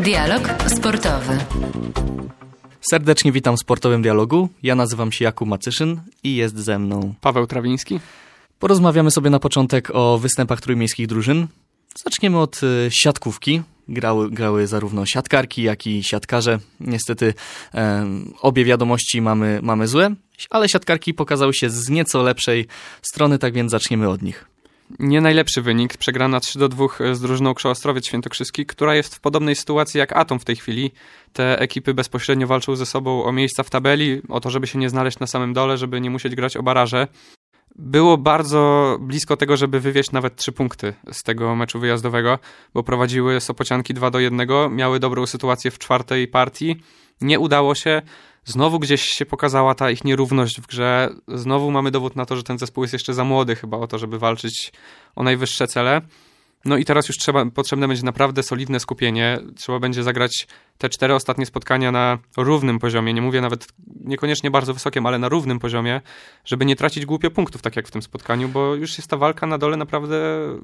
Dialog sportowy. Serdecznie witam w Sportowym Dialogu. Ja nazywam się Jakub Macyszyn i jest ze mną Paweł Trawiński. Porozmawiamy sobie na początek o występach trójmiejskich drużyn. Zaczniemy od siatkówki. Grały zarówno siatkarki, jak i siatkarze. Niestety obie wiadomości mamy złe, ale siatkarki pokazały się z nieco lepszej strony, tak więc zaczniemy od nich. Nie najlepszy wynik, przegrana 3-2 z drużyną Krzoo Ostrowiec Świętokrzyski, która jest w podobnej sytuacji jak Atom w tej chwili. Te ekipy bezpośrednio walczą ze sobą o miejsca w tabeli, o to, żeby się nie znaleźć na samym dole, żeby nie musieć grać o baraże. Było bardzo blisko tego, żeby wywieźć nawet 3 punkty z tego meczu wyjazdowego, bo prowadziły Sopocianki 2-1, miały dobrą sytuację w czwartej partii. Nie udało się. Znowu gdzieś się pokazała ta ich nierówność w grze. Znowu mamy dowód na to, że ten zespół jest jeszcze za młody chyba o to, żeby walczyć o najwyższe cele. No i teraz już potrzebne będzie naprawdę solidne skupienie. Trzeba będzie zagrać te 4 ostatnie spotkania na równym poziomie. Nie mówię nawet niekoniecznie bardzo wysokim, ale na równym poziomie, żeby nie tracić głupio punktów, tak jak w tym spotkaniu, bo już jest ta walka na dole naprawdę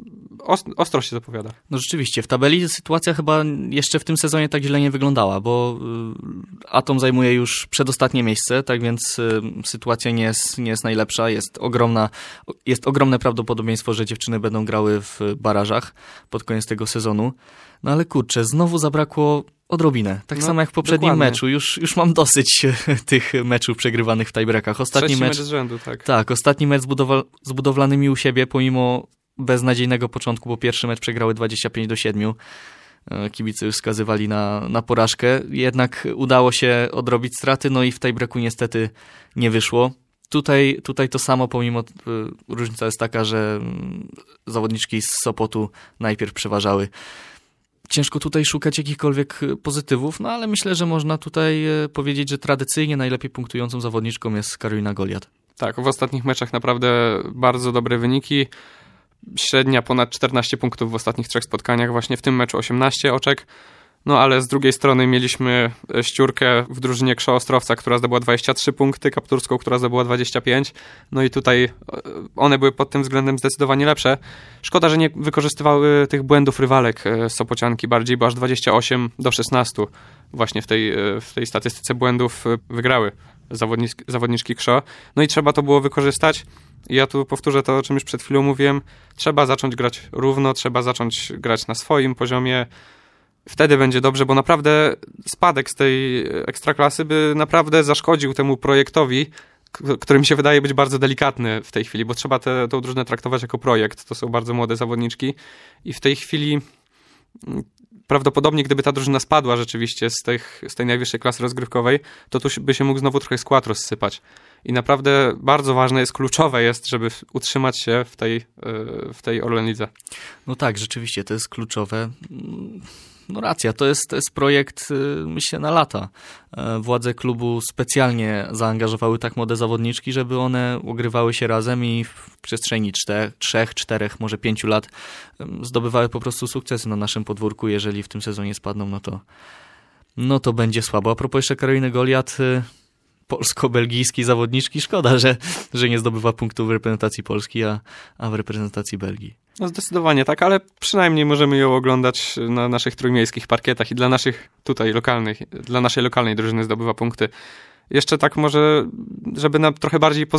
ostro się zapowiada. No rzeczywiście, w tabeli sytuacja chyba jeszcze w tym sezonie tak źle nie wyglądała, bo Atom zajmuje już przedostatnie miejsce, tak więc sytuacja nie jest najlepsza. Jest ogromne prawdopodobieństwo, że dziewczyny będą grały w barażach pod koniec tego sezonu. No ale kurczę, znowu zabrakło odrobinę. Tak samo jak w poprzednim meczu. Już mam dosyć tych meczów przegrywanych w tiebreakach. Trzeci mecz z rzędu, tak. Tak, ostatni mecz z budowlanymi u siebie, pomimo beznadziejnego początku, bo pierwszy mecz przegrały 25-7. Kibice już wskazywali na porażkę. Jednak udało się odrobić straty, no i w tiebreaku niestety nie wyszło. Tutaj to samo, pomimo różnica jest taka, że zawodniczki z Sopotu najpierw przeważały. Ciężko tutaj szukać jakichkolwiek pozytywów, no ale myślę, że można tutaj powiedzieć, że tradycyjnie najlepiej punktującą zawodniczką jest Karolina Goliat. Tak, w ostatnich meczach naprawdę bardzo dobre wyniki. Średnia ponad 14 punktów w ostatnich 3 spotkaniach, właśnie w tym meczu 18 oczek. No ale z drugiej strony mieliśmy Ściórkę w drużynie Krzoo Ostrowca, która zdobyła 23 punkty, Kapturską, która zdobyła 25. No i tutaj one były pod tym względem zdecydowanie lepsze. Szkoda, że nie wykorzystywały tych błędów rywalek Sopocianki bardziej, bo aż 28-16 właśnie w tej statystyce błędów wygrały zawodniczki Krzoo. No i trzeba to było wykorzystać. Ja tu powtórzę to, o czym już przed chwilą mówiłem. Trzeba zacząć grać równo, trzeba zacząć grać na swoim poziomie. Wtedy będzie dobrze, bo naprawdę spadek z tej ekstraklasy by naprawdę zaszkodził temu projektowi, który mi się wydaje być bardzo delikatny w tej chwili, bo trzeba tę drużynę traktować jako projekt. To są bardzo młode zawodniczki i w tej chwili prawdopodobnie, gdyby ta drużyna spadła rzeczywiście z tej najwyższej klasy rozgrywkowej, to tu by się mógł znowu trochę skład rozsypać. I naprawdę bardzo ważne jest, kluczowe jest, żeby utrzymać się w tej Orlen Lidze. No tak, rzeczywiście, to jest kluczowe. No racja, to jest projekt, myślę, na lata. Władze klubu specjalnie zaangażowały tak młode zawodniczki, żeby one ugrywały się razem i w przestrzeni 3, 4, może 5 lat zdobywały po prostu sukcesy na naszym podwórku. Jeżeli w tym sezonie spadną, no to będzie słabo. A propos jeszcze Karoliny Goliat, polsko-belgijskiej zawodniczki, szkoda, że nie zdobywa punktów w reprezentacji Polski, a w reprezentacji Belgii. No zdecydowanie tak, ale przynajmniej możemy ją oglądać na naszych trójmiejskich parkietach i dla naszej lokalnej drużyny zdobywa punkty. Jeszcze tak może, żeby na trochę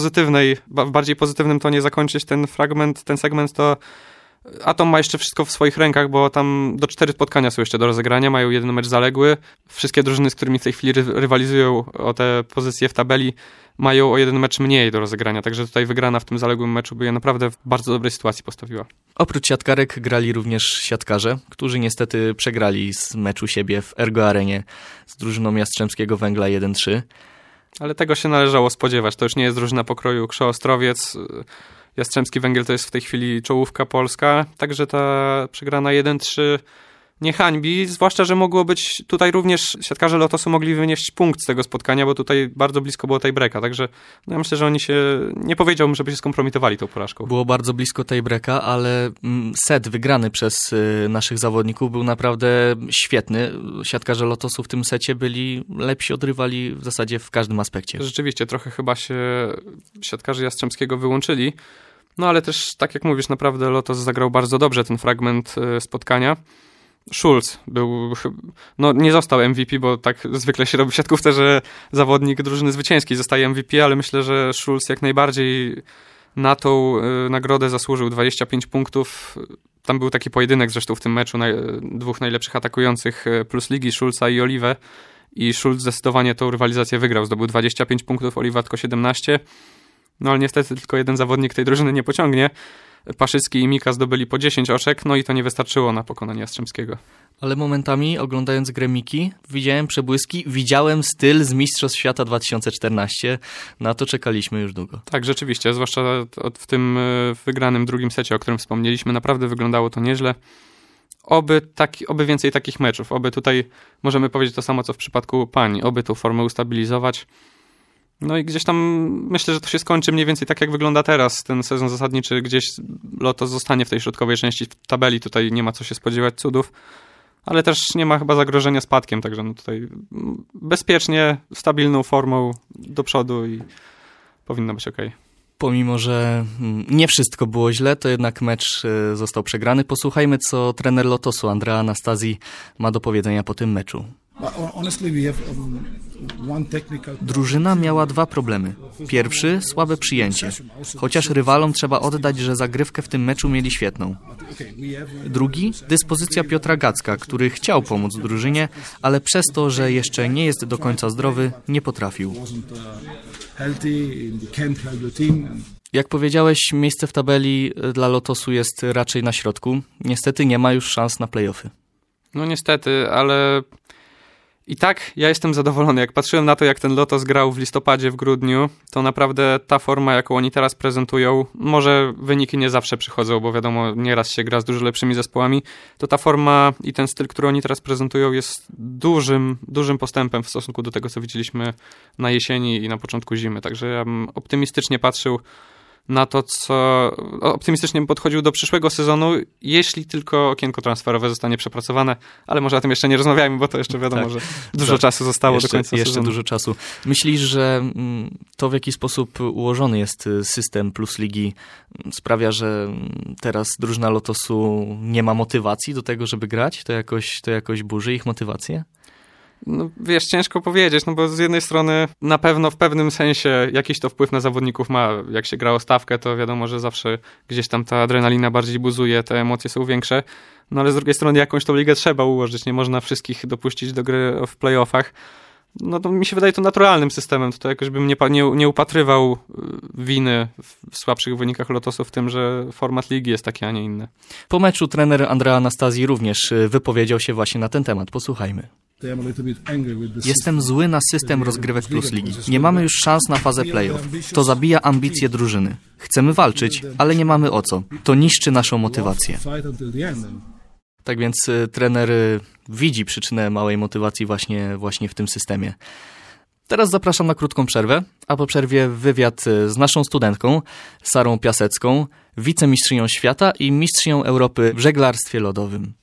w bardziej pozytywnym tonie zakończyć ten segment, to Atom ma jeszcze wszystko w swoich rękach, bo tam 4 spotkania są jeszcze do rozegrania, mają jeden mecz zaległy. Wszystkie drużyny, z którymi w tej chwili rywalizują o te pozycje w tabeli, mają o jeden mecz mniej do rozegrania, także tutaj wygrana w tym zaległym meczu by je naprawdę w bardzo dobrej sytuacji postawiła. Oprócz siatkarek grali również siatkarze, którzy niestety przegrali z meczu siebie w Ergo Arenie z drużyną Jastrzębskiego Węgla 1-3. Ale tego się należało spodziewać, to już nie jest drużyna pokroju Krzoo Ostrowiec. Jastrzębski Węgiel to jest w tej chwili czołówka polska, także ta przegrana 1-3 nie hańbi, zwłaszcza, że mogło być tutaj również siatkarze Lotosu mogli wynieść punkt z tego spotkania, bo tutaj bardzo blisko było tiebreaka, także ja myślę, że oni nie powiedziałbym, żeby się skompromitowali tą porażką. Było bardzo blisko tiebreaka, ale set wygrany przez naszych zawodników był naprawdę świetny. Siatkarze Lotosu w tym secie byli lepsi od rywali w zasadzie w każdym aspekcie. Rzeczywiście, trochę chyba się siatkarze Jastrzębskiego wyłączyli, no ale też, tak jak mówisz, naprawdę Lotos zagrał bardzo dobrze ten fragment spotkania. Schulz był, nie został MVP, bo tak zwykle się robi w siatkówce, że zawodnik drużyny zwycięskiej zostaje MVP, ale myślę, że Schulz jak najbardziej na tą nagrodę zasłużył. 25 punktów. Tam był taki pojedynek zresztą w tym meczu dwóch najlepszych atakujących plus ligi, Schulza i Oliwę. I Schulz zdecydowanie tą rywalizację wygrał. Zdobył 25 punktów, Oliwa tylko 17. No ale niestety tylko jeden zawodnik tej drużyny nie pociągnie. Paszycki i Mika zdobyli po 10 oczek, no i to nie wystarczyło na pokonanie Jastrzębskiego. Ale momentami, oglądając grę Miki, widziałem przebłyski, widziałem styl z Mistrzostw Świata 2014. Na to czekaliśmy już długo. Tak, rzeczywiście, zwłaszcza w tym wygranym drugim secie, o którym wspomnieliśmy, naprawdę wyglądało to nieźle. Oby więcej takich meczów, oby tutaj możemy powiedzieć to samo, co w przypadku pań, oby tą formę ustabilizować. No i gdzieś tam myślę, że to się skończy mniej więcej tak, jak wygląda teraz ten sezon zasadniczy. Gdzieś Lotos zostanie w tej środkowej części tabeli. Tutaj nie ma co się spodziewać cudów, ale też nie ma chyba zagrożenia spadkiem, także no tutaj bezpiecznie, stabilną formą do przodu i powinno być okej. Pomimo, że nie wszystko było źle, to jednak mecz został przegrany. Posłuchajmy, co trener Lotosu Andrea Anastazji ma do powiedzenia po tym meczu. Drużyna miała dwa problemy. Pierwszy, słabe przyjęcie. Chociaż rywalom trzeba oddać, że zagrywkę w tym meczu mieli świetną. Drugi, dyspozycja Piotra Gacka, który chciał pomóc drużynie, ale przez to, że jeszcze nie jest do końca zdrowy, nie potrafił. Jak powiedziałeś, miejsce w tabeli dla Lotosu jest raczej na środku. Niestety nie ma już szans na play-offy. No niestety, ale i tak ja jestem zadowolony. Jak patrzyłem na to, jak ten Lotos grał w listopadzie, w grudniu, to naprawdę ta forma, jaką oni teraz prezentują, może wyniki nie zawsze przychodzą, bo wiadomo, nieraz się gra z dużo lepszymi zespołami, to ta forma i ten styl, który oni teraz prezentują, jest dużym postępem w stosunku do tego, co widzieliśmy na jesieni i na początku zimy. Także ja bym optymistycznie patrzył na to, optymistycznie podchodził do przyszłego sezonu, jeśli tylko okienko transferowe zostanie przepracowane, ale może o tym jeszcze nie rozmawiajmy, bo to jeszcze wiadomo, że dużo czasu zostało do końca sezonu. Jeszcze dużo czasu. Myślisz, że to, w jaki sposób ułożony jest system Plus Ligi, sprawia, że teraz drużyna Lotosu nie ma motywacji do tego, żeby grać? To jakoś burzy ich motywację? No wiesz, ciężko powiedzieć, no bo z jednej strony na pewno w pewnym sensie jakiś to wpływ na zawodników ma. Jak się gra o stawkę, to wiadomo, że zawsze gdzieś tam ta adrenalina bardziej buzuje, te emocje są większe, no ale z drugiej strony jakąś tą ligę trzeba ułożyć, nie można wszystkich dopuścić do gry w play-offach. No to mi się wydaje to naturalnym systemem, to jakoś bym nie upatrywał winy w słabszych wynikach Lotosu w tym, że format ligi jest taki, a nie inny. Po meczu trener Andrea Anastazji również wypowiedział się właśnie na ten temat. Posłuchajmy. Jestem zły na system rozgrywek Plus Ligi. Nie mamy już szans na fazę play-off. To zabija ambicje drużyny. Chcemy walczyć, ale nie mamy o co. To niszczy naszą motywację. Tak więc trener widzi przyczynę małej motywacji właśnie w tym systemie. Teraz zapraszam na krótką przerwę, a po przerwie wywiad z naszą studentką, Sarą Piasecką, wicemistrzynią świata i mistrzynią Europy w żeglarstwie lodowym.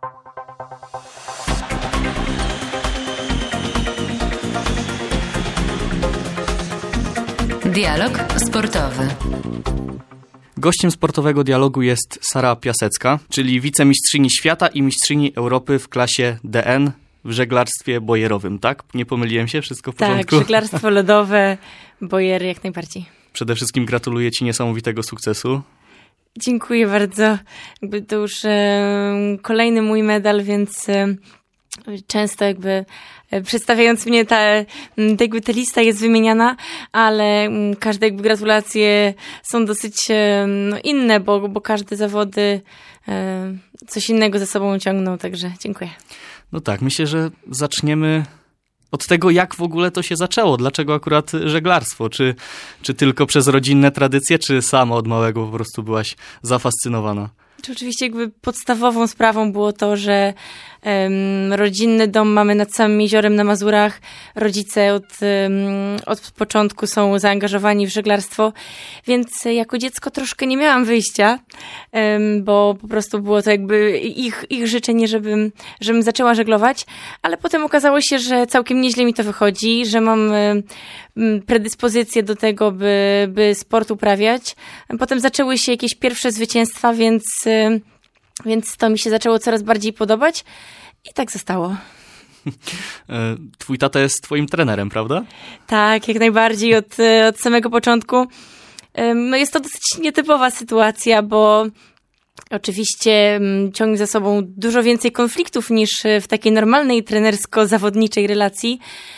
Dialog sportowy. Gościem sportowego dialogu jest Sara Piasecka, czyli wicemistrzyni świata i mistrzyni Europy w klasie DN w żeglarstwie bojerowym, tak? Nie pomyliłem się? Wszystko w porządku? Tak, żeglarstwo lodowe, bojery jak najbardziej. Przede wszystkim gratuluję Ci niesamowitego sukcesu. Dziękuję bardzo. To już kolejny mój medal, więc często przedstawiając mnie ta lista jest wymieniana, ale każde gratulacje są dosyć inne, bo każde zawody coś innego ze sobą ciągną, także dziękuję. No tak, myślę, że zaczniemy od tego, jak w ogóle to się zaczęło. Dlaczego akurat żeglarstwo? Czy tylko przez rodzinne tradycje, czy sama od małego po prostu byłaś zafascynowana? Oczywiście podstawową sprawą było to, że rodzinny dom mamy nad samym jeziorem na Mazurach. Rodzice od początku są zaangażowani w żeglarstwo, więc jako dziecko troszkę nie miałam wyjścia, bo po prostu było to ich życzenie, żebym zaczęła żeglować, ale potem okazało się, że całkiem nieźle mi to wychodzi, że mam predyspozycję do tego, by sport uprawiać. Potem zaczęły się jakieś pierwsze zwycięstwa, więc Więc to mi się zaczęło coraz bardziej podobać i tak zostało. Twój tata jest twoim trenerem, prawda? Tak, jak najbardziej od samego początku. No jest to dosyć nietypowa sytuacja, bo oczywiście ciągnie za sobą dużo więcej konfliktów niż w takiej normalnej trenersko-zawodniczej relacji,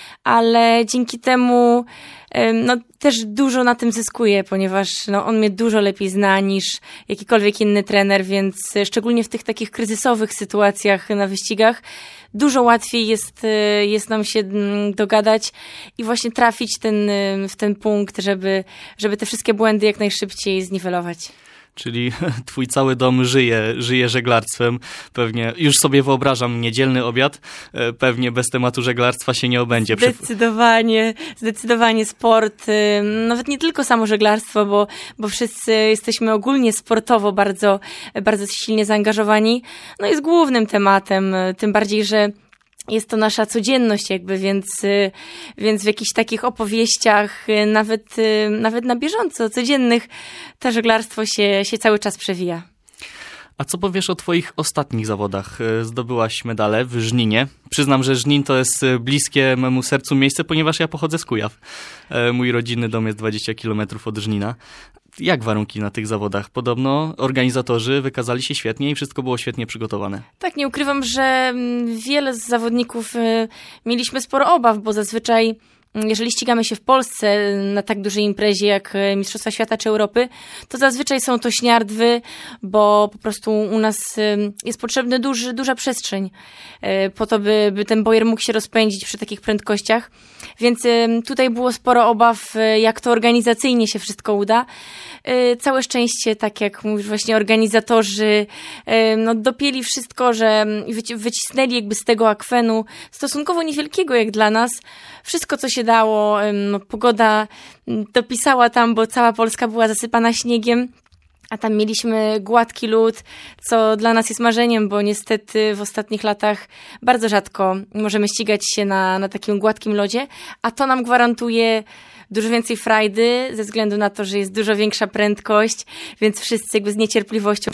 ale dzięki temu no, też dużo na tym zyskuje, ponieważ no, on mnie dużo lepiej zna niż jakikolwiek inny trener, więc szczególnie w tych takich kryzysowych sytuacjach na wyścigach dużo łatwiej jest nam się dogadać i właśnie trafić w ten punkt, żeby te wszystkie błędy jak najszybciej zniwelować. Czyli twój cały dom żyje żeglarstwem. Pewnie, już sobie wyobrażam niedzielny obiad, pewnie bez tematu żeglarstwa się nie obędzie. Zdecydowanie sport, nawet nie tylko samo żeglarstwo, bo wszyscy jesteśmy ogólnie sportowo bardzo, bardzo silnie zaangażowani. No jest głównym tematem, tym bardziej, że jest to nasza codzienność jakby, więc w jakichś takich opowieściach, nawet na bieżąco, codziennych, to żeglarstwo się cały czas przewija. A co powiesz o twoich ostatnich zawodach? Zdobyłaś medale w Żninie. Przyznam, że Żnin to jest bliskie memu sercu miejsce, ponieważ ja pochodzę z Kujaw. Mój rodzinny dom jest 20 km od Żnina. Jak warunki na tych zawodach? Podobno organizatorzy wykazali się świetnie i wszystko było świetnie przygotowane. Tak, nie ukrywam, że wiele z zawodników mieliśmy sporo obaw, bo zazwyczaj jeżeli ścigamy się w Polsce na tak dużej imprezie jak Mistrzostwa Świata czy Europy, to zazwyczaj są to śniardwy, bo po prostu u nas jest potrzebna duża przestrzeń po to, by ten bojer mógł się rozpędzić przy takich prędkościach. Więc tutaj było sporo obaw, jak to organizacyjnie się wszystko uda. Całe szczęście, tak jak mówisz, właśnie organizatorzy no, dopięli wszystko, że wycisnęli jakby z tego akwenu stosunkowo niewielkiego jak dla nas. Wszystko, co się dało, no, pogoda dopisała tam, bo cała Polska była zasypana śniegiem, a tam mieliśmy gładki lód, co dla nas jest marzeniem, bo niestety w ostatnich latach bardzo rzadko możemy ścigać się na takim gładkim lodzie, a to nam gwarantuje dużo więcej frajdy ze względu na to, że jest dużo większa prędkość, więc wszyscy jakby z niecierpliwością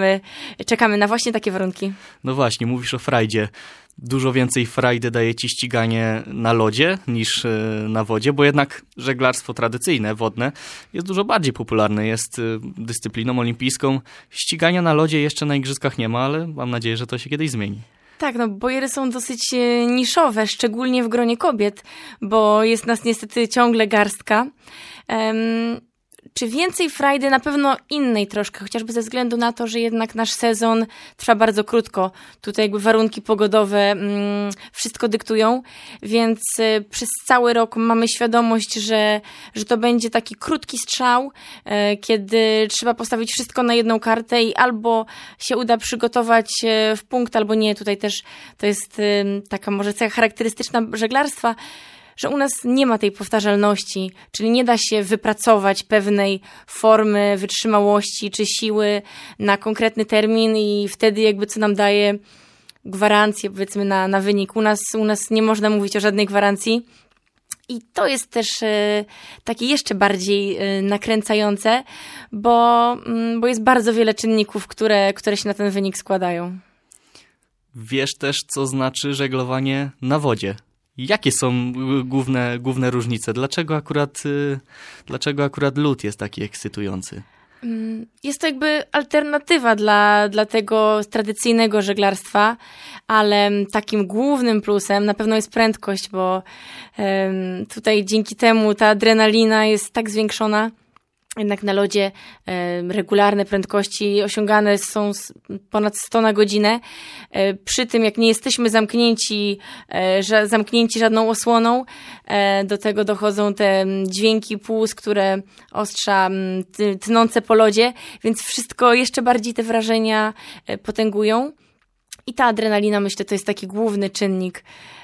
czekamy na właśnie takie warunki. No właśnie, mówisz o frajdzie. Dużo więcej frajdy daje ci ściganie na lodzie niż na wodzie, bo jednak żeglarstwo tradycyjne, wodne, jest dużo bardziej popularne, jest dyscypliną olimpijską. Ścigania na lodzie jeszcze na igrzyskach nie ma, ale mam nadzieję, że to się kiedyś zmieni. Tak, no bojery są dosyć niszowe, szczególnie w gronie kobiet, bo jest nas niestety ciągle garstka. Czy więcej frajdy? Na pewno innej troszkę, chociażby ze względu na to, że jednak nasz sezon trwa bardzo krótko. Tutaj jakby warunki pogodowe wszystko dyktują, więc przez cały rok mamy świadomość, że to będzie taki krótki strzał, kiedy trzeba postawić wszystko na jedną kartę i albo się uda przygotować w punkt, albo nie. Tutaj też to jest taka może cecha charakterystyczna żeglarstwa, że u nas nie ma tej powtarzalności, czyli nie da się wypracować pewnej formy, wytrzymałości czy siły na konkretny termin i wtedy jakby co nam daje gwarancję powiedzmy na wynik. U nas nie można mówić o żadnej gwarancji i to jest też takie jeszcze bardziej nakręcające, bo jest bardzo wiele czynników, które się na ten wynik składają. Wiesz też, co znaczy żeglowanie na wodzie. Jakie są główne różnice? Dlaczego akurat lód jest taki ekscytujący? Jest to jakby alternatywa dla tego tradycyjnego żeglarstwa, ale takim głównym plusem na pewno jest prędkość, bo tutaj dzięki temu ta adrenalina jest tak zwiększona. Jednak na lodzie regularne prędkości osiągane są ponad 100 na godzinę. Przy tym, jak nie jesteśmy zamknięci żadną osłoną, do tego dochodzą te dźwięki płuc, które ostrza tnące po lodzie, więc wszystko jeszcze bardziej te wrażenia potęgują. I ta adrenalina, myślę, to jest taki główny czynnik,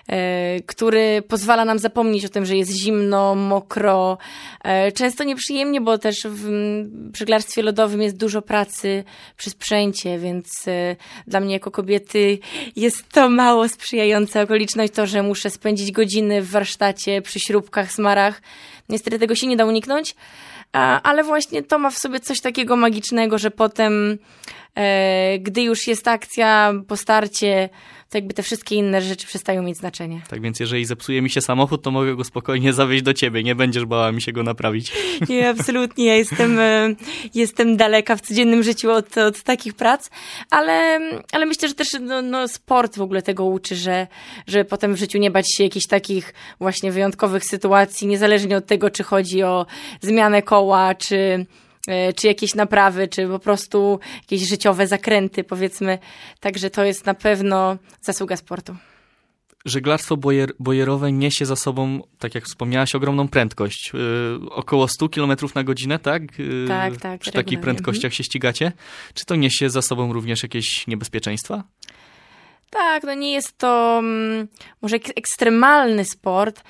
który pozwala nam zapomnieć o tym, że jest zimno, mokro, często nieprzyjemnie, bo też w żeglarstwie lodowym jest dużo pracy przy sprzęcie, więc dla mnie jako kobiety jest to mało sprzyjająca okoliczność, to, że muszę spędzić godziny w warsztacie przy śrubkach, smarach. Niestety tego się nie da uniknąć, ale właśnie to ma w sobie coś takiego magicznego, że potem Gdy już jest akcja po starcie, to jakby te wszystkie inne rzeczy przestają mieć znaczenie. Tak więc jeżeli zepsuje mi się samochód, to mogę go spokojnie zawieźć do ciebie, nie będziesz bała mi się go naprawić. Nie, absolutnie, ja jestem daleka w codziennym życiu od takich prac, ale myślę, że też sport w ogóle tego uczy, że potem w życiu nie bać się jakichś takich właśnie wyjątkowych sytuacji, niezależnie od tego, czy chodzi o zmianę koła, czy jakieś naprawy, czy po prostu jakieś życiowe zakręty, powiedzmy. Także to jest na pewno zasługa sportu. Żeglarstwo bojerowe niesie za sobą, tak jak wspomniałaś, ogromną prędkość. Około 100 km na godzinę, tak? Tak. Przy takich prędkościach się ścigacie. Czy to niesie za sobą również jakieś niebezpieczeństwa? Tak, no nie jest to może ekstremalny sport,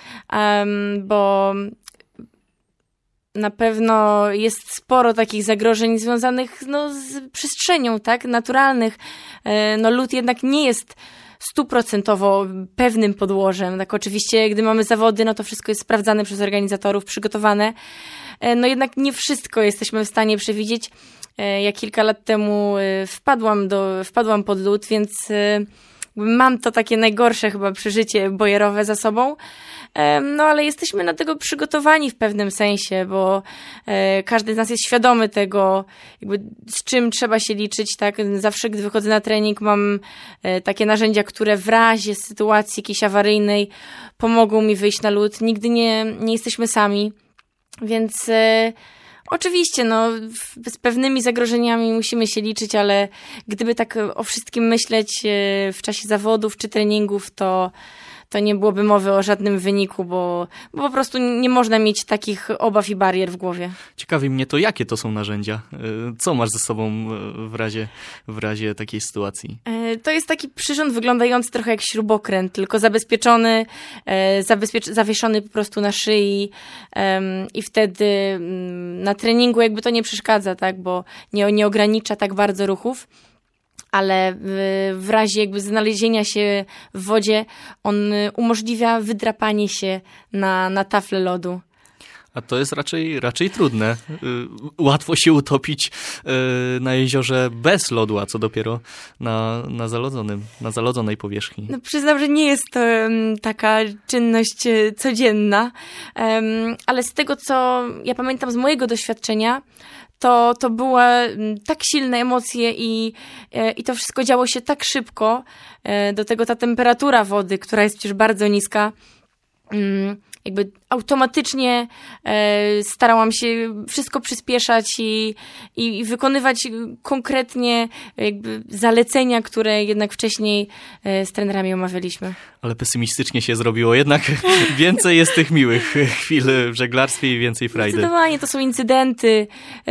bo na pewno jest sporo takich zagrożeń związanych z przestrzenią, tak, naturalnych. Lód jednak nie jest 100% pewnym podłożem. Tak, oczywiście, gdy mamy zawody, no to wszystko jest sprawdzane przez organizatorów, przygotowane. Jednak nie wszystko jesteśmy w stanie przewidzieć. Ja kilka lat temu wpadłam pod lód, więc mam to takie najgorsze chyba przeżycie bojerowe za sobą. Ale jesteśmy na tego przygotowani w pewnym sensie, bo każdy z nas jest świadomy tego, jakby z czym trzeba się liczyć, tak? Zawsze, gdy wychodzę na trening, mam takie narzędzia, które w razie sytuacji jakiejś awaryjnej pomogą mi wyjść na lód. Nigdy nie jesteśmy sami, więc oczywiście, z pewnymi zagrożeniami musimy się liczyć, ale gdyby tak o wszystkim myśleć w czasie zawodów czy treningów, to nie byłoby mowy o żadnym wyniku, bo po prostu nie można mieć takich obaw i barier w głowie. Ciekawi mnie to, jakie to są narzędzia? Co masz ze sobą w razie takiej sytuacji? To jest taki przyrząd wyglądający trochę jak śrubokręt, tylko zabezpieczony, zawieszony po prostu na szyi i wtedy na treningu jakby to nie przeszkadza, tak, bo nie ogranicza tak bardzo ruchów. Ale w razie jakby znalezienia się w wodzie on umożliwia wydrapanie się na taflę lodu. A to jest raczej trudne. Łatwo się utopić na jeziorze bez lodu, a co dopiero na zalodzonej powierzchni. Przyznam, że nie jest to taka czynność codzienna, ale z tego, co ja pamiętam z mojego doświadczenia, to były tak silne emocje i to wszystko działo się tak szybko. Do tego ta temperatura wody, która jest przecież bardzo niska, jakby automatycznie starałam się wszystko przyspieszać i wykonywać konkretnie jakby zalecenia, które jednak wcześniej z trenerami omawialiśmy. Ale pesymistycznie się zrobiło, jednak więcej jest tych miłych chwil w żeglarstwie i więcej frajdy. Zdecydowanie to są incydenty,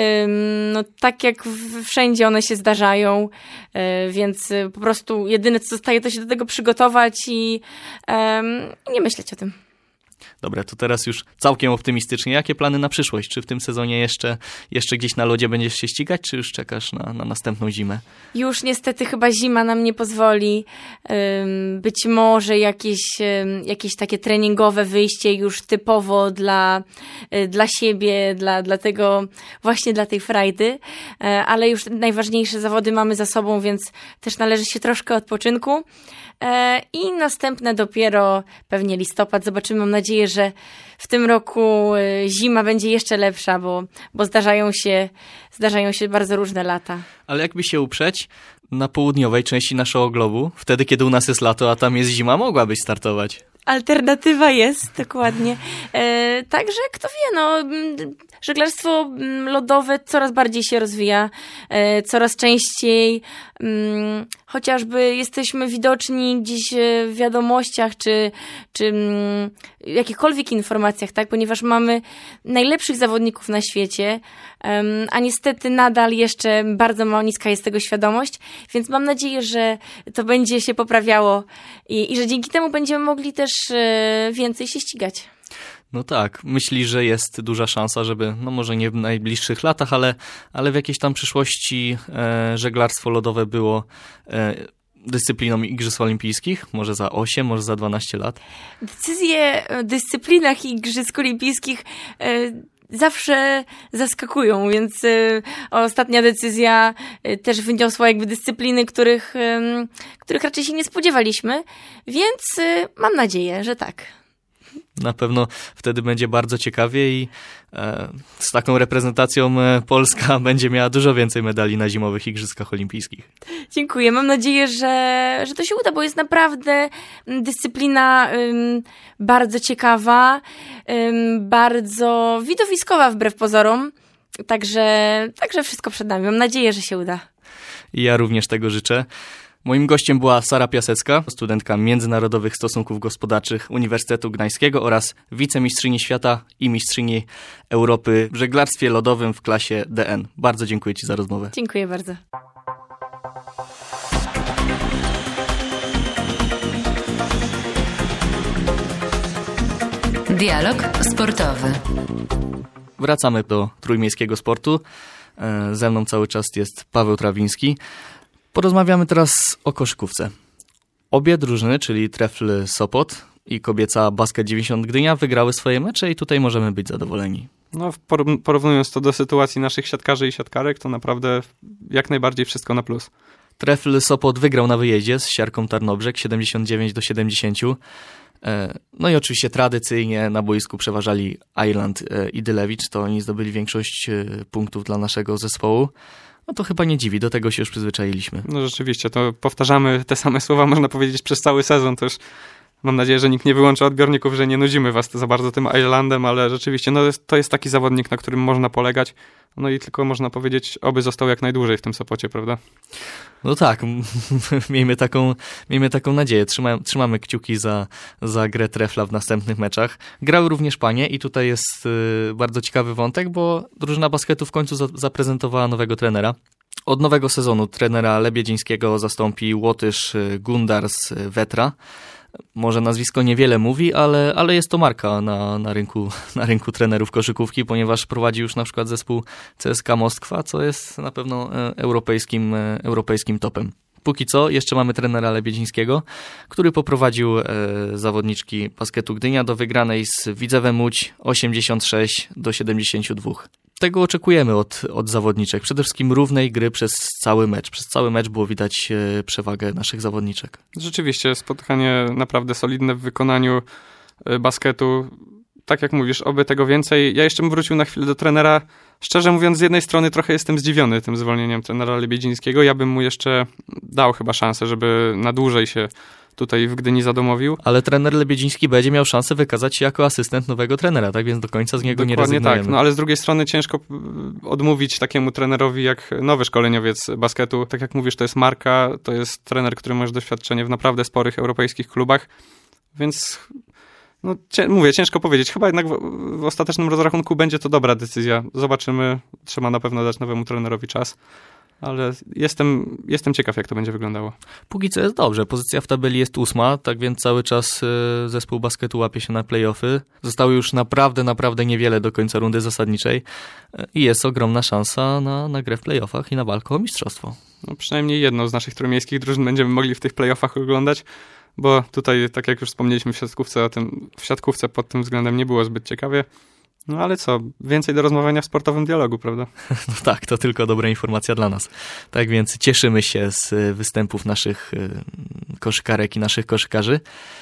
tak jak wszędzie one się zdarzają, więc po prostu jedyne co zostaje to się do tego przygotować i nie myśleć o tym. Dobra, to teraz już całkiem optymistycznie. Jakie plany na przyszłość? Czy w tym sezonie jeszcze gdzieś na lodzie będziesz się ścigać, czy już czekasz na następną zimę? Już niestety chyba zima nam nie pozwoli. Być może jakieś takie treningowe wyjście już typowo dla siebie, dla tego, właśnie dla tej frajdy. Ale już najważniejsze zawody mamy za sobą, więc też należy się troszkę odpoczynku. I następne dopiero pewnie listopad. Zobaczymy, mam nadzieję, że w tym roku zima będzie jeszcze lepsza, bo zdarzają się bardzo różne lata. Ale jakby się uprzeć, na południowej części naszego globu, wtedy kiedy u nas jest lato, a tam jest zima, mogłabyś startować. Alternatywa jest, dokładnie. Także kto wie, żeglarstwo lodowe coraz bardziej się rozwija, coraz częściej, chociażby jesteśmy widoczni gdzieś w wiadomościach, czy jakichkolwiek informacjach, tak, ponieważ mamy najlepszych zawodników na świecie, a niestety nadal jeszcze bardzo niska jest tego świadomość, więc mam nadzieję, że to będzie się poprawiało i że dzięki temu będziemy mogli też więcej się ścigać. No tak, myśli, że jest duża szansa, żeby, może nie w najbliższych latach, ale w jakiejś tam przyszłości żeglarstwo lodowe było dyscypliną Igrzysk Olimpijskich, może za 8, może za 12 lat? Decyzje o dyscyplinach Igrzysk Olimpijskich zawsze zaskakują, więc ostatnia decyzja też wyniosła jakby dyscypliny, których raczej się nie spodziewaliśmy, więc mam nadzieję, że tak. Na pewno wtedy będzie bardzo ciekawie i z taką reprezentacją Polska będzie miała dużo więcej medali na zimowych Igrzyskach Olimpijskich. Dziękuję. Mam nadzieję, że to się uda, bo jest naprawdę dyscyplina bardzo ciekawa, bardzo widowiskowa wbrew pozorom. Także wszystko przed nami. Mam nadzieję, że się uda. I ja również tego życzę. Moim gościem była Sara Piasecka, studentka Międzynarodowych Stosunków Gospodarczych Uniwersytetu Gdańskiego oraz wicemistrzyni świata i mistrzyni Europy w żeglarstwie lodowym w klasie DN. Bardzo dziękuję Ci za rozmowę. Dziękuję bardzo. Dialog sportowy. Wracamy do trójmiejskiego sportu. Ze mną cały czas jest Paweł Trawiński. Porozmawiamy teraz o koszykówce. Obie drużyny, czyli Trefl Sopot i kobieca Basket 90 Gdynia, wygrały swoje mecze i tutaj możemy być zadowoleni. No, porównując to do sytuacji naszych siatkarzy i siatkarek, to naprawdę jak najbardziej wszystko na plus. Trefl Sopot wygrał na wyjeździe z Siarką Tarnobrzeg 79-70. No i oczywiście tradycyjnie na boisku przeważali Ireland i Dylewicz, to oni zdobyli większość punktów dla naszego zespołu. No to chyba nie dziwi, do tego się już przyzwyczailiśmy. No rzeczywiście, to powtarzamy te same słowa, można powiedzieć, przez cały sezon. To już mam nadzieję, że nikt nie wyłączy odbiorników, że nie nudzimy was za bardzo tym Irelandem, ale rzeczywiście to jest taki zawodnik, na którym można polegać. No i tylko można powiedzieć, oby został jak najdłużej w tym Sopocie, prawda? No tak, miejmy taką nadzieję. Trzymamy kciuki za grę Trefla w następnych meczach. Grały również panie i tutaj jest bardzo ciekawy wątek, bo drużyna basketu w końcu zaprezentowała nowego trenera. Od nowego sezonu trenera Lebiedzińskiego zastąpi Łotysz Gundars Wetra. Może nazwisko niewiele mówi, ale jest to marka na rynku trenerów koszykówki, ponieważ prowadzi już na przykład zespół CSKA Moskwa, co jest na pewno europejskim topem. Póki co jeszcze mamy trenera Lebiedzińskiego, który poprowadził zawodniczki basketu Gdynia do wygranej z Widzewem Łódź 86-72. Tego oczekujemy od zawodniczek. Przede wszystkim równej gry przez cały mecz. Przez cały mecz było widać przewagę naszych zawodniczek. Rzeczywiście spotkanie naprawdę solidne w wykonaniu basketu. Tak jak mówisz, oby tego więcej. Ja jeszcze bym wrócił na chwilę do trenera. Szczerze mówiąc, z jednej strony trochę jestem zdziwiony tym zwolnieniem trenera Lebiedzińskiego. Ja bym mu jeszcze dał chyba szansę, żeby na dłużej się tutaj w Gdyni zadomowił. Ale trener Lebiedziński będzie miał szansę wykazać się jako asystent nowego trenera, tak więc do końca z niego Dokładnie nie rezygnujemy. tak, no ale z drugiej strony ciężko odmówić takiemu trenerowi jak nowy szkoleniowiec basketu. Tak jak mówisz, to jest marka, to jest trener, który ma już doświadczenie w naprawdę sporych europejskich klubach, więc no, mówię, ciężko powiedzieć. Chyba jednak w ostatecznym rozrachunku będzie to dobra decyzja. Zobaczymy, trzeba na pewno dać nowemu trenerowi czas. Ale jestem ciekaw, jak to będzie wyglądało. Póki co jest dobrze. Pozycja w tabeli jest 8, tak więc cały czas zespół basketu łapie się na play-offy. Zostało już naprawdę niewiele do końca rundy zasadniczej i jest ogromna szansa na grę w play-offach i na walkę o mistrzostwo. No, przynajmniej jedną z naszych trójmiejskich drużyn będziemy mogli w tych play-offach oglądać, bo tutaj, tak jak już wspomnieliśmy w siatkówce pod tym względem nie było zbyt ciekawie. No ale co, więcej do rozmawiania w sportowym dialogu, prawda? No tak, to tylko dobra informacja dla nas. Tak więc cieszymy się z występów naszych koszykarek i naszych koszykarzy.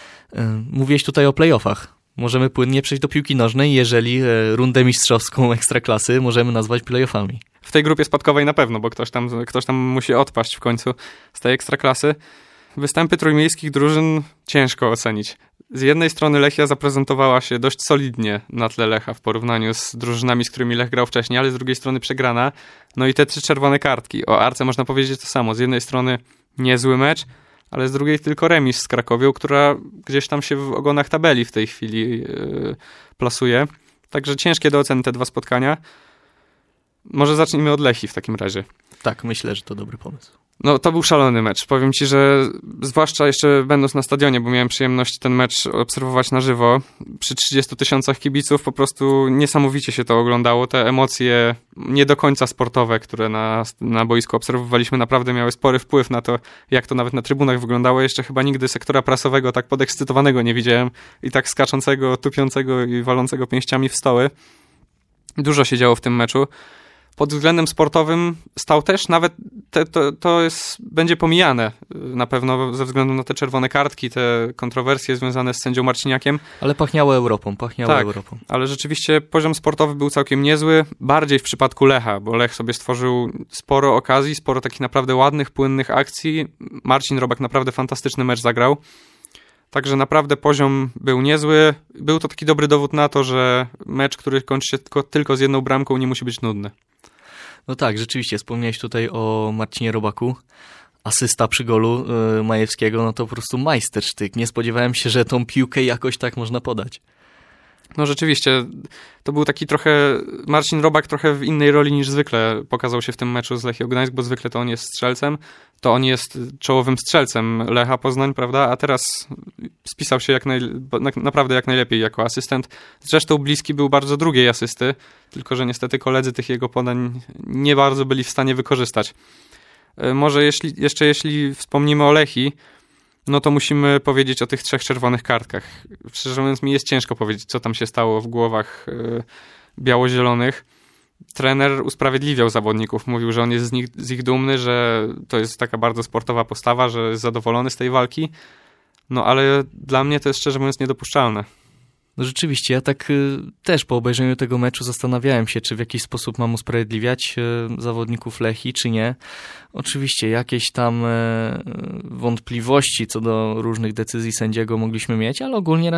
Mówiłeś tutaj o play-offach. Możemy płynnie przejść do piłki nożnej, jeżeli rundę mistrzowską Ekstraklasy możemy nazwać play-offami. W tej grupie spadkowej na pewno, bo ktoś tam musi odpaść w końcu z tej Ekstraklasy. Występy trójmiejskich drużyn ciężko ocenić. Z jednej strony Lechia zaprezentowała się dość solidnie na tle Lecha w porównaniu z drużynami, z którymi Lech grał wcześniej, ale z drugiej strony przegrana. No i te 3 czerwone kartki. O Arce można powiedzieć to samo. Z jednej strony niezły mecz, ale z drugiej tylko remis z Krakowią, która gdzieś tam się w ogonach tabeli w tej chwili plasuje. Także ciężkie do oceny te 2 spotkania. Może zacznijmy od Lechii w takim razie. Tak, myślę, że to dobry pomysł. No to był szalony mecz. Powiem ci, że zwłaszcza jeszcze będąc na stadionie, bo miałem przyjemność ten mecz obserwować na żywo, przy 30 000 kibiców po prostu niesamowicie się to oglądało. Te emocje nie do końca sportowe, które na boisku obserwowaliśmy, naprawdę miały spory wpływ na to, jak to nawet na trybunach wyglądało. Jeszcze chyba nigdy sektora prasowego tak podekscytowanego nie widziałem i tak skaczącego, tupiącego i walącego pięściami w stoły. Dużo się działo w tym meczu. Pod względem sportowym stał też, nawet to będzie pomijane na pewno ze względu na te czerwone kartki, te kontrowersje związane z sędzią Marciniakiem. Ale pachniało Europą. Ale rzeczywiście poziom sportowy był całkiem niezły, bardziej w przypadku Lecha, bo Lech sobie stworzył sporo okazji, sporo takich naprawdę ładnych, płynnych akcji. Marcin Robak naprawdę fantastyczny mecz zagrał. Także naprawdę poziom był niezły. Był to taki dobry dowód na to, że mecz, który kończy się tylko z jedną bramką, nie musi być nudny. No tak, rzeczywiście, wspomniałeś tutaj o Marcinie Robaku. Asysta przy golu Majewskiego, no to po prostu majstersztyk. Nie spodziewałem się, że tą piłkę jakoś tak można podać. No rzeczywiście, to był taki trochę, Marcin Robak trochę w innej roli niż zwykle pokazał się w tym meczu z Lechią Gdańsk, bo zwykle to on jest strzelcem, to on jest czołowym strzelcem Lecha Poznań, prawda, a teraz spisał się naprawdę jak najlepiej jako asystent. Zresztą bliski był bardzo drugiej asysty, tylko że niestety koledzy tych jego podań nie bardzo byli w stanie wykorzystać. Może jeśli wspomnimy o Lechii, no to musimy powiedzieć o tych 3 czerwonych kartkach. Szczerze mówiąc, mi jest ciężko powiedzieć, co tam się stało w głowach biało-zielonych. Trener usprawiedliwiał zawodników, mówił, że on jest z ich dumny, że to jest taka bardzo sportowa postawa, że jest zadowolony z tej walki. No ale dla mnie to jest szczerze mówiąc niedopuszczalne. No rzeczywiście, ja tak też po obejrzeniu tego meczu zastanawiałem się, czy w jakiś sposób mam usprawiedliwiać zawodników Lechii, czy nie. Oczywiście jakieś tam wątpliwości co do różnych decyzji sędziego mogliśmy mieć, ale ogólnie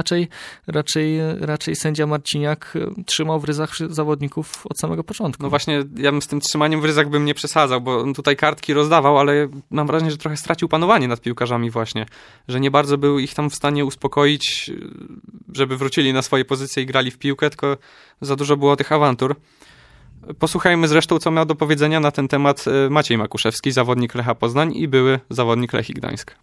raczej sędzia Marciniak trzymał w ryzach zawodników od samego początku. No właśnie, ja bym z tym trzymaniem w ryzach bym nie przesadzał, bo on tutaj kartki rozdawał, ale mam wrażenie, że trochę stracił panowanie nad piłkarzami właśnie, że nie bardzo był ich tam w stanie uspokoić, żeby wrócili na swoje pozycje i grali w piłkę, tylko za dużo było tych awantur. Posłuchajmy zresztą, co miał do powiedzenia na ten temat Maciej Makuszewski, zawodnik Lecha Poznań i były zawodnik Lechii Gdańsk.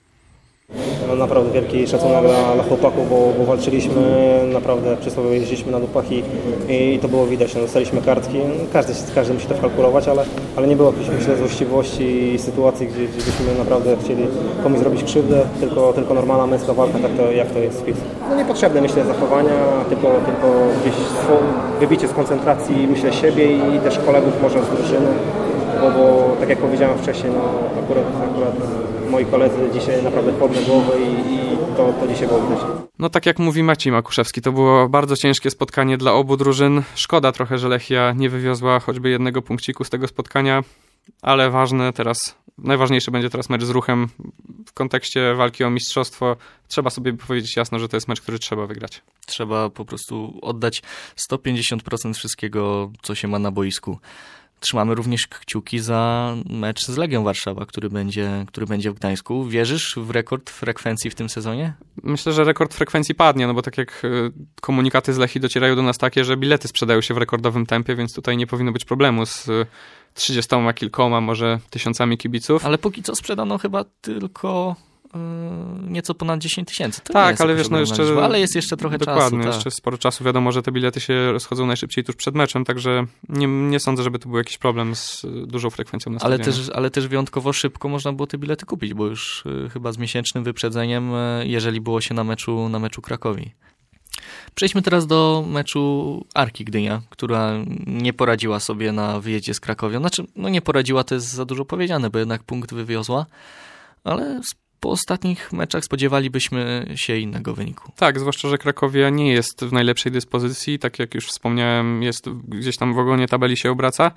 Mam naprawdę wielki szacunek dla chłopaków, bo walczyliśmy, naprawdę przysłowiowo jeździliśmy na dupach i to było widać. No, dostaliśmy kartki, każdy musi to wkalkulować, ale nie było jakiejś, myślę, złośliwości i sytuacji, gdzie byśmy naprawdę chcieli komuś zrobić krzywdę, tylko normalna męska walka, tak to, jak to jest w piłce. No niepotrzebne, myślę, zachowania, tylko gdzieś wybicie z koncentracji, myślę, siebie i też kolegów może z drużyny, bo tak jak powiedziałem wcześniej, no akurat moi koledzy dzisiaj naprawdę podne głowy i to dzisiaj było widać. No tak jak mówi Maciej Makuszewski, to było bardzo ciężkie spotkanie dla obu drużyn. Szkoda trochę, że Lechia nie wywiozła choćby jednego punkciku z tego spotkania, ale najważniejszy będzie teraz mecz z Ruchem. W kontekście walki o mistrzostwo trzeba sobie powiedzieć jasno, że to jest mecz, który trzeba wygrać. Trzeba po prostu oddać 150% wszystkiego, co się ma na boisku. Trzymamy również kciuki za mecz z Legią Warszawa, który będzie w Gdańsku. Wierzysz w rekord frekwencji w tym sezonie? Myślę, że rekord frekwencji padnie, no bo tak jak komunikaty z Lechii docierają do nas takie, że bilety sprzedają się w rekordowym tempie, więc tutaj nie powinno być problemu z 30 kilkoma, może tysiącami kibiców. Ale póki co sprzedano chyba tylko nieco ponad 10 tysięcy. Tak, ale wiesz, no jeszcze... Ale jest jeszcze trochę czasu. Dokładnie, jeszcze sporo czasu. Wiadomo, że te bilety się rozchodzą najszybciej tuż przed meczem, także nie sądzę, żeby to był jakiś problem z dużą frekwencją na stadionie. Ale też wyjątkowo szybko można było te bilety kupić, bo już chyba z miesięcznym wyprzedzeniem, jeżeli było się na meczu Krakowi. Przejdźmy teraz do meczu Arki Gdynia, która nie poradziła sobie na wyjeździe z Krakowią. Znaczy, no nie poradziła, to jest za dużo powiedziane, bo jednak punkt wywiozła, ale po ostatnich meczach spodziewalibyśmy się innego wyniku. Tak, zwłaszcza, że Krakowia nie jest w najlepszej dyspozycji, tak jak już wspomniałem, jest gdzieś tam w ogonie tabeli się obraca.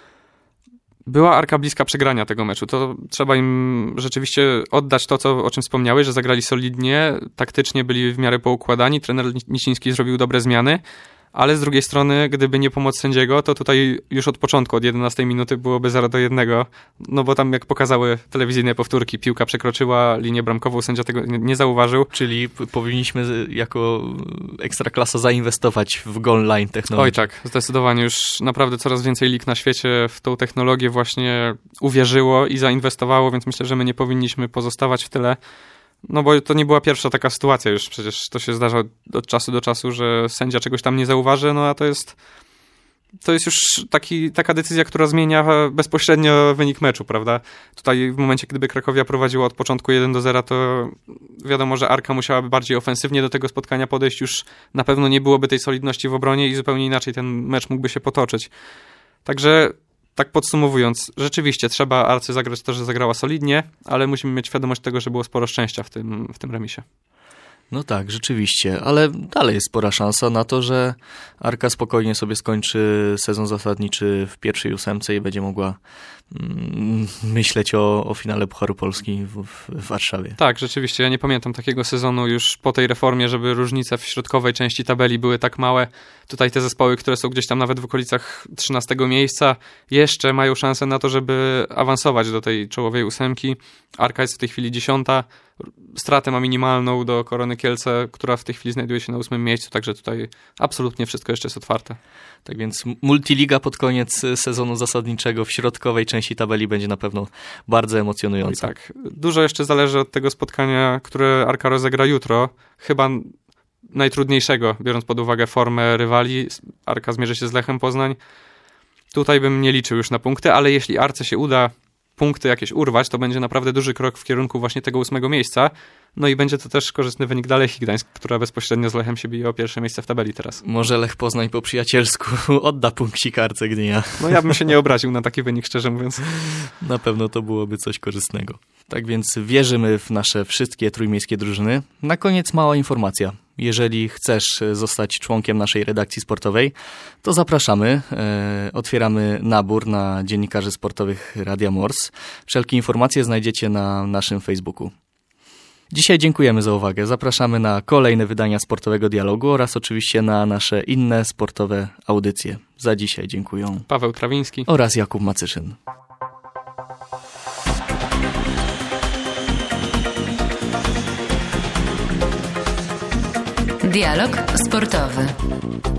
Była Arka bliska przegrania tego meczu. To trzeba im rzeczywiście oddać to, o czym wspomniałeś, że zagrali solidnie, taktycznie byli w miarę poukładani, trener Niciński zrobił dobre zmiany, ale z drugiej strony, gdyby nie pomoc sędziego, to tutaj już od początku, od 11 minuty byłoby 0-1, no bo tam jak pokazały telewizyjne powtórki, piłka przekroczyła linię bramkową, sędzia tego nie zauważył. Czyli powinniśmy jako Ekstraklasa zainwestować w goal line technologię. Oj tak, zdecydowanie już naprawdę coraz więcej lig na świecie w tą technologię właśnie uwierzyło i zainwestowało, więc myślę, że my nie powinniśmy pozostawać w tyle. No bo to nie była pierwsza taka sytuacja już, przecież to się zdarza od czasu do czasu, że sędzia czegoś tam nie zauważy, no a to jest to jest już taka decyzja, która zmienia bezpośrednio wynik meczu, prawda? Tutaj w momencie, gdyby Cracovia prowadziła od początku 1-0, to wiadomo, że Arka musiałaby bardziej ofensywnie do tego spotkania podejść, już na pewno nie byłoby tej solidności w obronie i zupełnie inaczej ten mecz mógłby się potoczyć. Także tak podsumowując, rzeczywiście trzeba Arce zagrać to, że zagrała solidnie, ale musimy mieć świadomość tego, że było sporo szczęścia w tym remisie. No tak, rzeczywiście, ale dalej jest spora szansa na to, że Arka spokojnie sobie skończy sezon zasadniczy w pierwszej 8 i będzie mogła myśleć o finale Pucharu Polski w Warszawie. Tak, rzeczywiście, ja nie pamiętam takiego sezonu już po tej reformie, żeby różnice w środkowej części tabeli były tak małe. Tutaj te zespoły, które są gdzieś tam nawet w okolicach 13 miejsca, jeszcze mają szansę na to, żeby awansować do tej czołowej 8. Arka jest w tej chwili 10. Stratę ma minimalną do Korony Kielce, która w tej chwili znajduje się na 8. miejscu, także tutaj absolutnie wszystko jeszcze jest otwarte. Tak więc multiliga pod koniec sezonu zasadniczego w środkowej części tabeli będzie na pewno bardzo emocjonująca. No tak, dużo jeszcze zależy od tego spotkania, które Arka rozegra jutro. Chyba najtrudniejszego, biorąc pod uwagę formę rywali. Arka zmierzy się z Lechem Poznań. Tutaj bym nie liczył już na punkty, ale jeśli Arce się uda punkty jakieś urwać, to będzie naprawdę duży krok w kierunku właśnie tego 8. miejsca. No i będzie to też korzystny wynik dla Lechii Gdańsk, która bezpośrednio z Lechem się bije o pierwsze miejsce w tabeli teraz. Może Lech Poznań po przyjacielsku odda punkcik Arce Gdynia. No ja bym się nie obraził na taki wynik, szczerze mówiąc. Na pewno to byłoby coś korzystnego. Tak więc wierzymy w nasze wszystkie trójmiejskie drużyny. Na koniec mała informacja. Jeżeli chcesz zostać członkiem naszej redakcji sportowej, to zapraszamy. Otwieramy nabór na dziennikarzy sportowych Radia Mors. Wszelkie informacje znajdziecie na naszym Facebooku. Dzisiaj dziękujemy za uwagę. Zapraszamy na kolejne wydania Sportowego Dialogu oraz oczywiście na nasze inne sportowe audycje. Za dzisiaj dziękuję Paweł Trawiński oraz Jakub Macyszyn. Dialog sportowy.